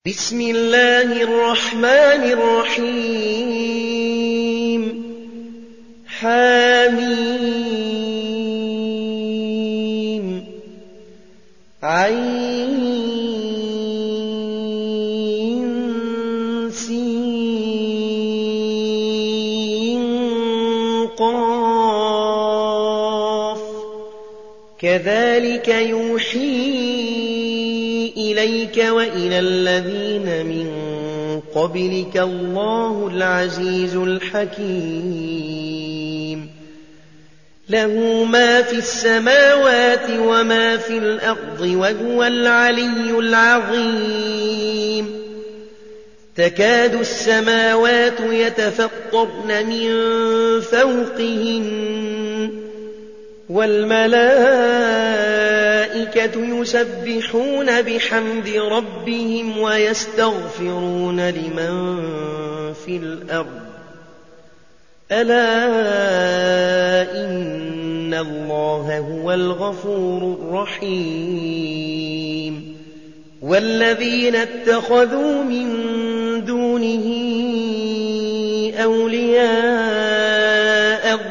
بسم الله الرحمن الرحيم حميم عين سين قاف كذلك يوحي إليك وإلى الذين من قبلك الله العزيز الحكيم له ما في السماوات وما في الأرض وهو العلي العظيم تكاد السماوات يتفطرن من فوقهن والملائكة يسبحون بحمد ربهم ويستغفرون لمن في الأرض ألا إن الله هو الغفور الرحيم والذين اتخذوا من دونه أولياء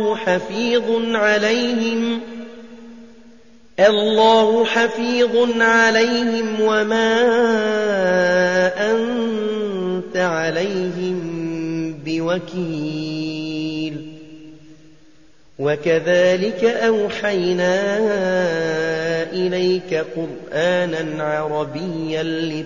الله حفيظ عليهم وما أنت عليهم بوكيل وكذلك أوحينا إليك قرآنا عربيا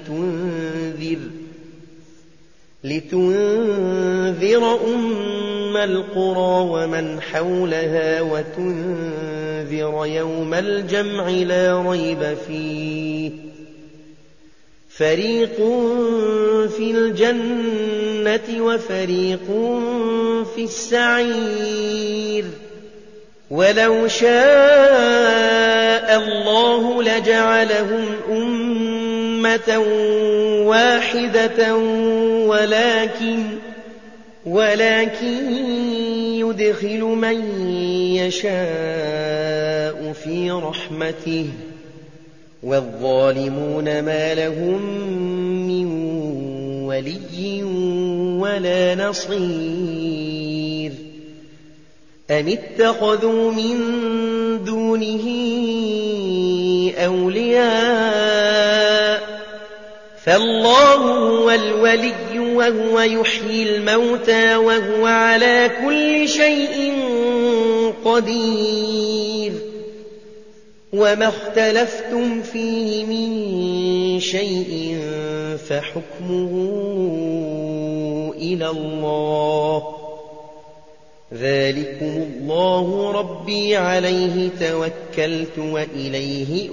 لتنذر أم القرى ومن حولها وتنذر يوم الجمع لا ريب فيه فريق في الجنة وفريق في السعير ولو شاء الله لجعلهم أمة واحدة ولكن يدخل من يشاء في رحمته والظالمون ما لهم من ولي ولا نصير أم اتخذوا من دونه أولياء فالله هو الولي وهو يحيي الموتى وهو على كل شيء قدير وما اختلفتم فيه من شيء فحكمه إلى الله ذلكم الله ربي عليه توكلت وإليه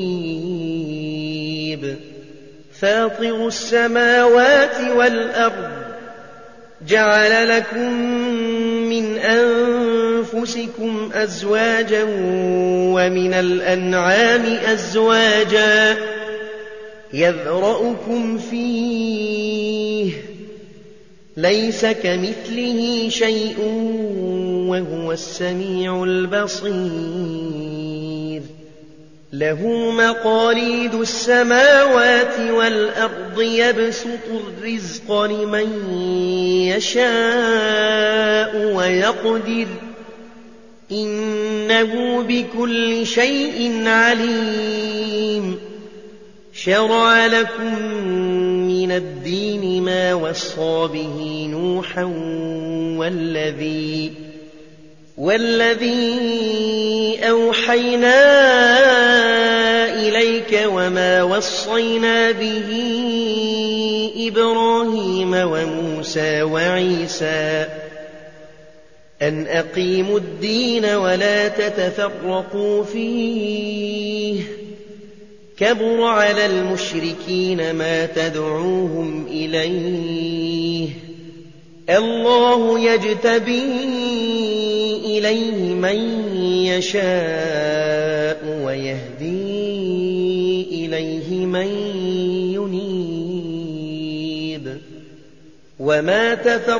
أنيب فاطر السماوات والأرض جعل لكم من أنفسكم أزواجا ومن الأنعام أزواجا يذرأكم فيه ليس كمثله شيء وهو السميع البصير له مقاليد السماوات والأرض يبسط الرزق لمن يشاء ويقدر إنه بكل شيء عليم شرع لكم من الدين ما وصى به نوحا والذي أوحينا إليك وما وصينا به إبراهيم وموسى وعيسى أن أقيموا الدين ولا تتفرقوا فيه كبر على المشركين ما تدعوهم إليه الله يجتبي إليه من يشاء ويهدي إليه من ينيب وما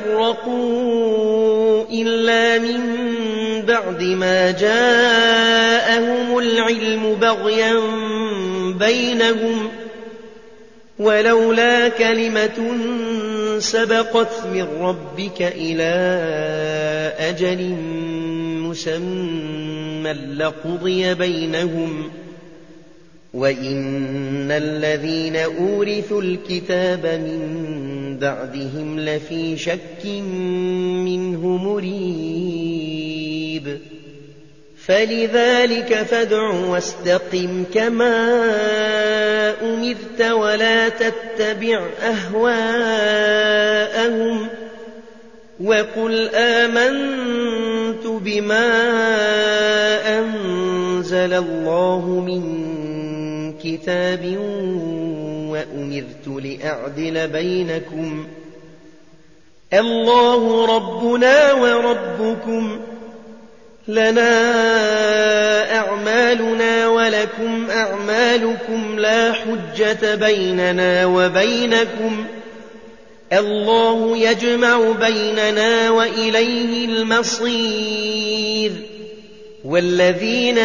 تفرقوا إلا من بعد ما جاءهم العلم بغيا بينهم ولولا كلمة سبقت من ربك إلى أجل مسمى لقضي بينهم وإن الذين أورثوا الكتاب من بعدهم لفي شك منه مريب فلذلك فادع واستقم كما أمرت ولا تتبع أهواءهم وقل آمنت بما أنزل الله من كتاب وأمرت لأعدل بينكم الله ربنا وربكم لنا أعمالنا ولكم أعمالكم لا حجة بيننا وبينكم الله يجمع بيننا وإليه المصير والذين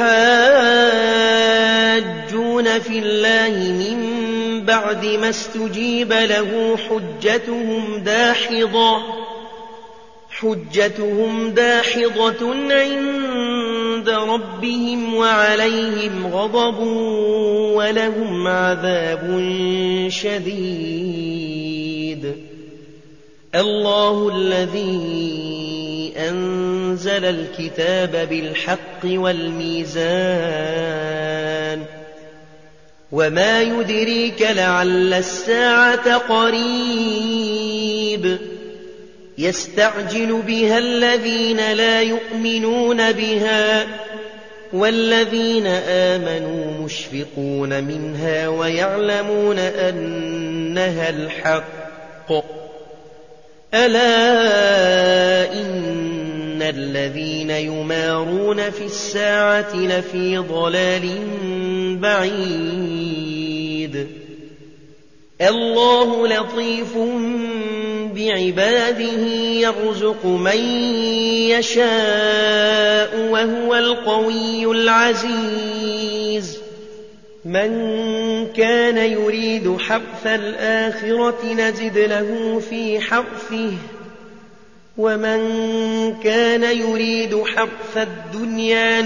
يحاجون في الله من بعد ما استجيب له حجتهم داحضة عند ربهم وعليهم غضب ولهم عذاب شديد الله الذي أنزل الكتاب بالحق والميزان وما يدريك لعل الساعة قريب يستعجل بها الذين لا يؤمنون بها والذين آمنوا مشفقون منها ويعلمون أنها الحق ألا إن الذين يمارون في الساعة لفي ضلال بعيد الله لطيف بعباده يرزق من يشاء وهو القوي العزيز من كان يريد حرث الآخرة نزد له في حرثه ومن كان يريد حرث الدنيا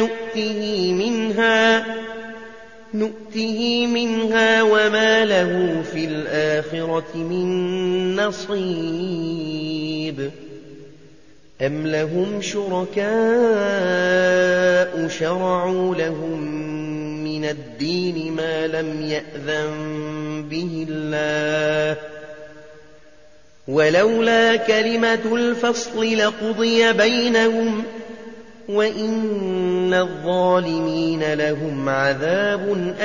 نؤته منها وما له في الآخرة من نصيب أم لهم شركاء شرعوا لهم من الدين ما لم يأذن به الله ولولا كلمة الفصل لقضي بينهم وإن الظالمين لهم عذاب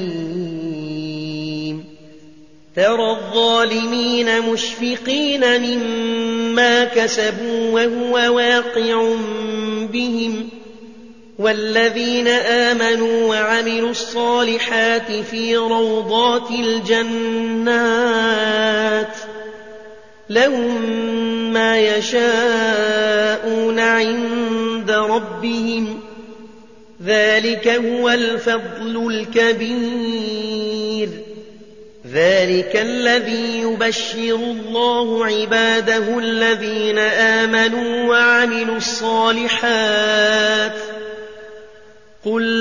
أليم ترى الظالمين مشفقين مما كسبوا وهو واقع بهم والذين آمنوا وعملوا الصالحات في روضات الجنات لهم ما يشاءون عند ربهم ذلك هو الفضل الكبير ذلك الذي يبشر الله عباده الذين آمنوا وعملوا الصالحات قل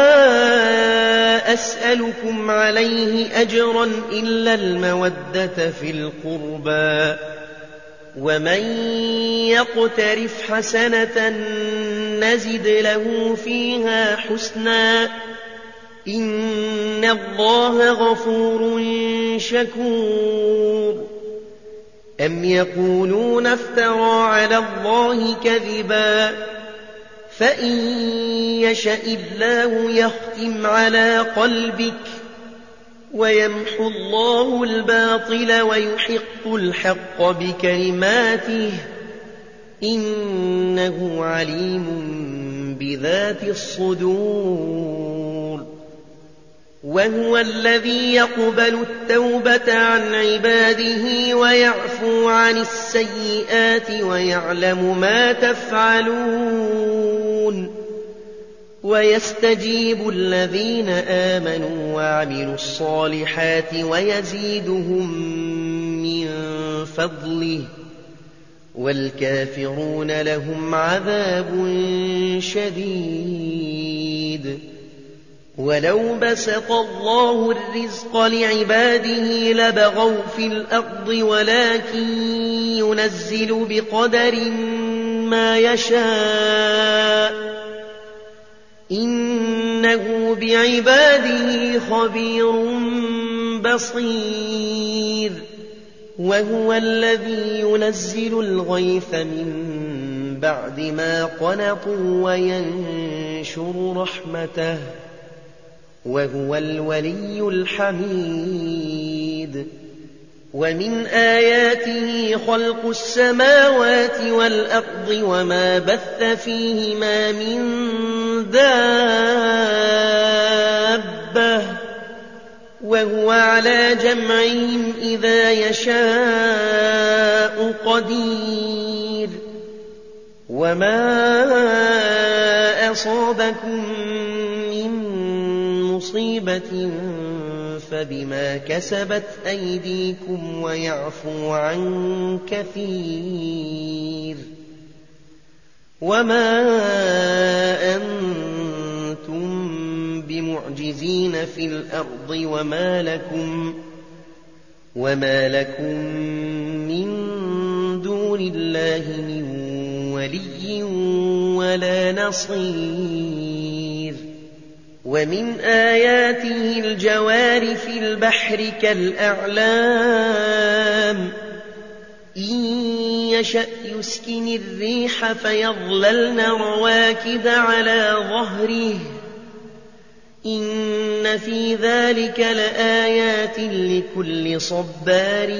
لا أسألكم عليه أجرا إلا المودة في القربى ومن يقترف حسنة نزد له فيها حسنا إن الله غفور شكور أم يقولون افترى على الله كذبا فإن يشأ الله يختم على قلبك ويمحو الله الباطل ويحق الحق بكلماته إنه عليم بذات الصدور وهو الذي يقبل التوبة عن عباده ويعفو عن السيئات ويعلم ما تفعلون ويستجيب الذين آمنوا وعملوا الصالحات ويزيدهم من فضله والكافرون لهم عذاب شديد. ولو بسط الله الرزق لعباده لبغوا في الأرض ولكن ينزل بقدر ما يشاء إنه بعباده خبير بصير. وهو الذي ينزل الغيث من بعد ما قنطوا وينشر رحمته وهو الولي الحميد. ومن آياته خلق السماوات والأرض وما بث فيهما من دابة وهو على جمعهم إذا يشاء قدير. وما أصابكم من مصيبة فبما كسبت أيديكم ويعفو عن كثير. وما أنتم بمعجزين في الأرض وما لكم من دون الله من ولي ولا نصير. ومن آياته الجوار في البحر كالأعلام إن يشأ يسكن الريح فيظللن رواكد على ظهره إن في ذلك لآيات لكل صبار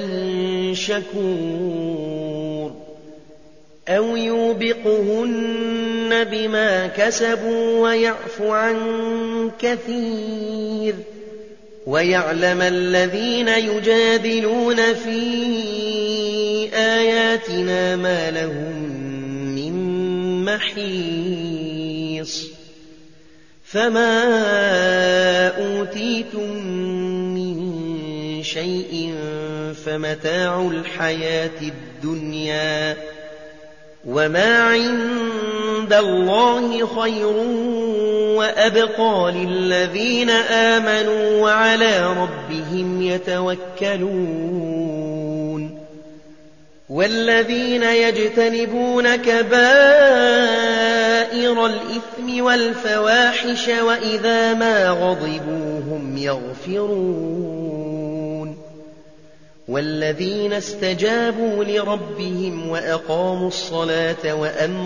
شكور. أو يوبقهن بما كسبوا ويعفو عن كثير. ويعلم الذين يجادلون في آياتنا ما لهم من محيص. فما أوتيتم من شيء فمتاع الحياة الدنيا وما عند الله خير وأبقى للذين آمنوا وعلى ربهم يتوكلون. والذين يجتنبون كبائر الإثم والفواحش وإذا ما غضبوا هم يغفرون. والذين استجابوا لربهم وأقاموا الصلاة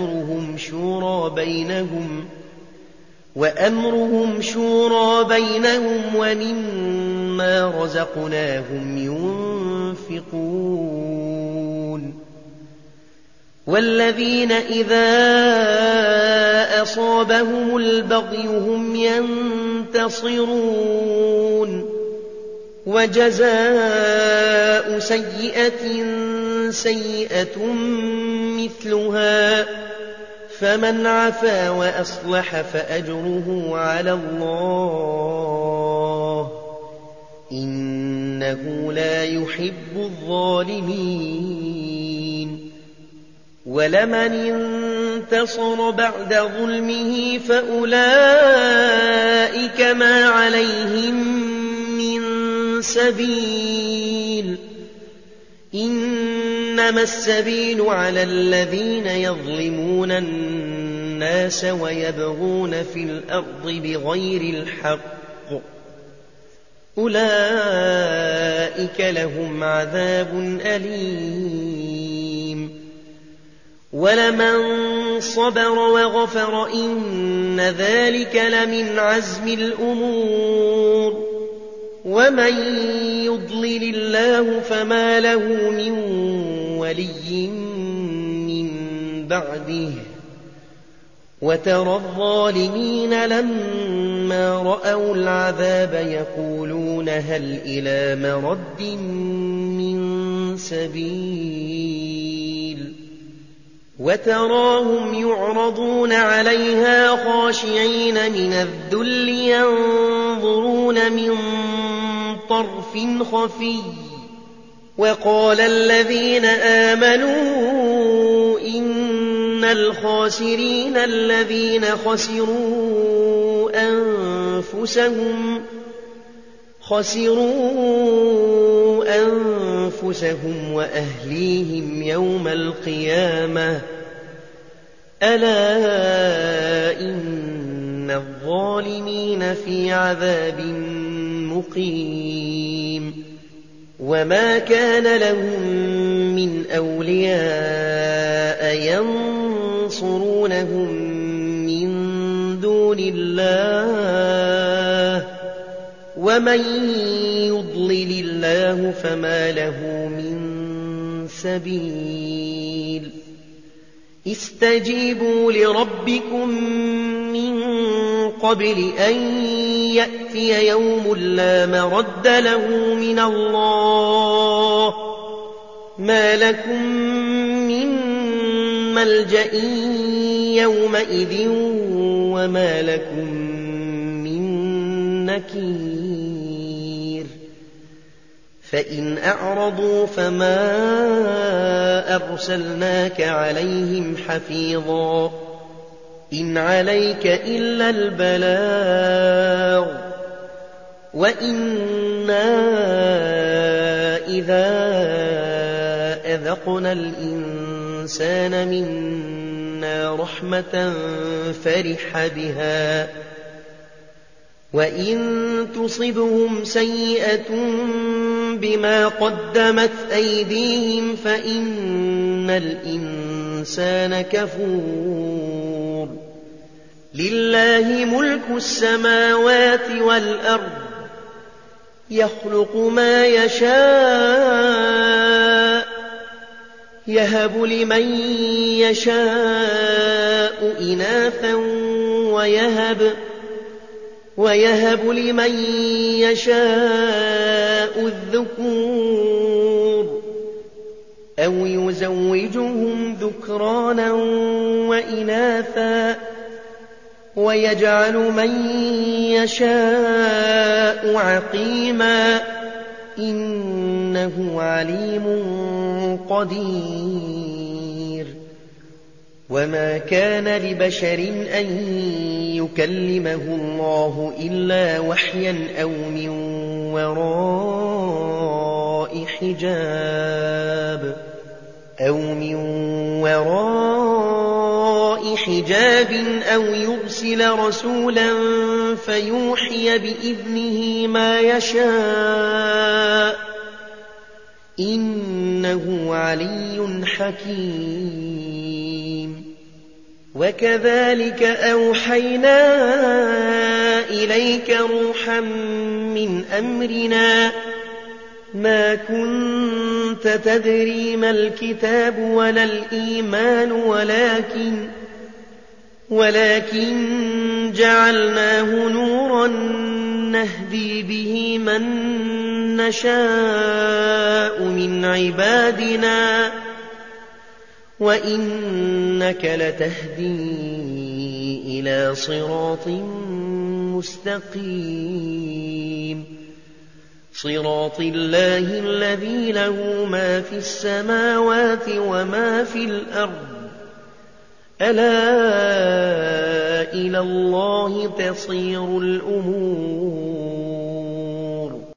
وأمرهم شورى بينهم ومما رزقناهم ينفقون. والذين إذا أصابهم البغي هم ينتصرون. وجزاء سيئة سيئة مثلها فمن عفا وأصلح فأجره على الله إنه لا يحب الظالمين. ولمن انتصر بعد ظلمه فأولئك ما عليهم من سبيل إنما السبيل على الذين يظلمون الناس ويبغون في الأرض بغير الحق أولئك لهم عذاب أليم. ولمن صبر وغفر إن ذلك لمن عزم الأمور. ومن يضلل الله فما له من ولي من بعده. وترى الظالمين لما رأوا العذاب يقولون هل إلى مرد من سبيل وتراهم يعرضون عليها خاشعين من الذل ينظرون من طرف خفي وقال الذين آمنوا إن الخاسرين الذين خسروا أنفسهم وأهليهم يوم القيامة ألا إن الظالمين في عذاب مقيم وما كان لهم من أولياء ينصرونهم من دون الله ومن يضلل الله فما له من سبيل استجيبوا لربكم من قبل أن يأتي يوم لا مرد له من الله ما لكم من ملجأ يومئذ وما لكم من نكير فإن أعرضوا فما أرسلناك عليهم حفيظا إن عليك إلا البلاغ وإنا إذا أذقنا الإنسان منا رحمة فرح بها وإن تصبهم سيئة بما قدمت أيديهم فإن الإنسان كفور لله ملك السماوات والأرض يخلق ما يشاء يهب لمن يشاء إناثا ويهب لمن يشاء الذكور أو يزوجهم ذكرانا وإناثا ويجعل من يشاء عقيما إنه عليم قدير وما كان لبشر أن يكلمه الله إلا وحيا أو من وراء حجاب أو يرسل رسولا فيوحي بإذنه ما يشاء إنه علي حكيم وكذلك أوحينا إليك روحا من أمرنا ما كنت تدري ما الكتاب ولا الإيمان ولكن جعلناه نورا نهدي به من نشاء من عبادنا وإنك لتهدي إلى صراط مستقيم صراط الله الذي له ما في السماوات وما في الأرض ألا إلى الله تصير الأمور